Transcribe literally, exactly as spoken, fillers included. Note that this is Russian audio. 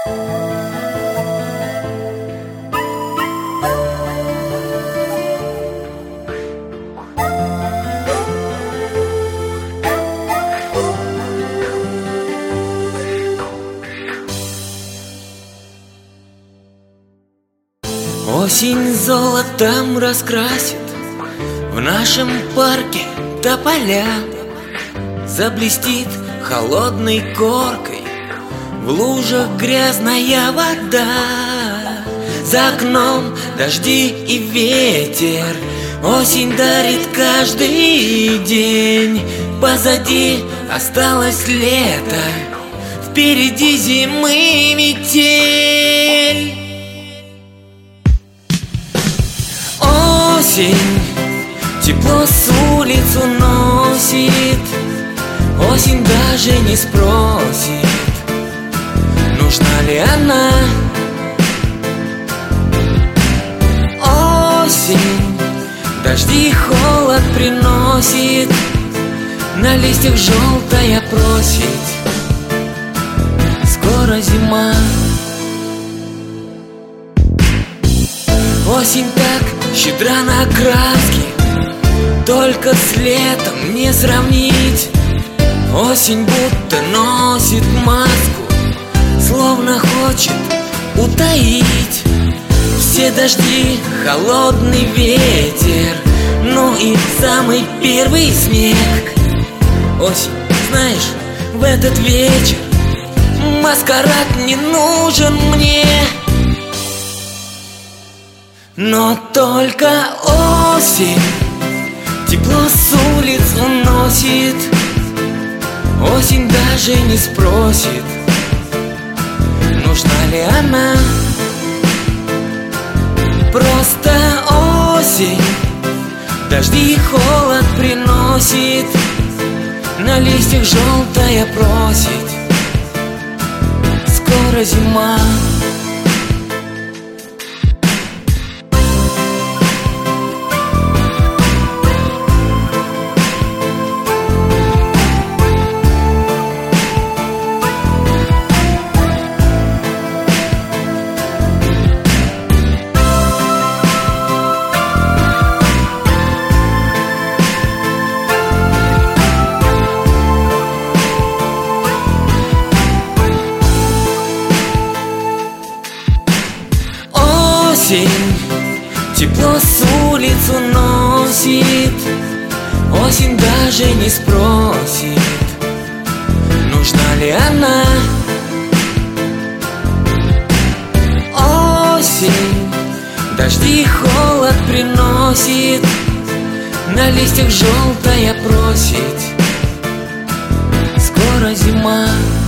Осень золотом раскрасит в нашем парке тополя, заблестит холодной коркой в лужах грязная вода. За окном дожди и ветер, осень дарит каждый день. Позади осталось лето, впереди зимы метель. Осень тепло с улиц уносит, осень даже не спросит, нужна ли она. Осень дожди и холод приносит, на листьях желтая просит, скоро зима. Осень так щедра на краски, только с летом не сравнить. Осень будто носит маску, словно хочет утаить все дожди, холодный ветер, ну и самый первый снег. Осень, знаешь, в этот вечер маскарад не нужен мне. Но только осень тепло с улиц уносит, осень даже не спросит, нужна ли она. Просто осень дожди и холод приносит, на листьях желтая просит, скоро зима. Осень тепло с улиц уносит, осень даже не спросит, нужна ли она. Осень дожди и холод приносит, на листьях желтая просит, скоро зима.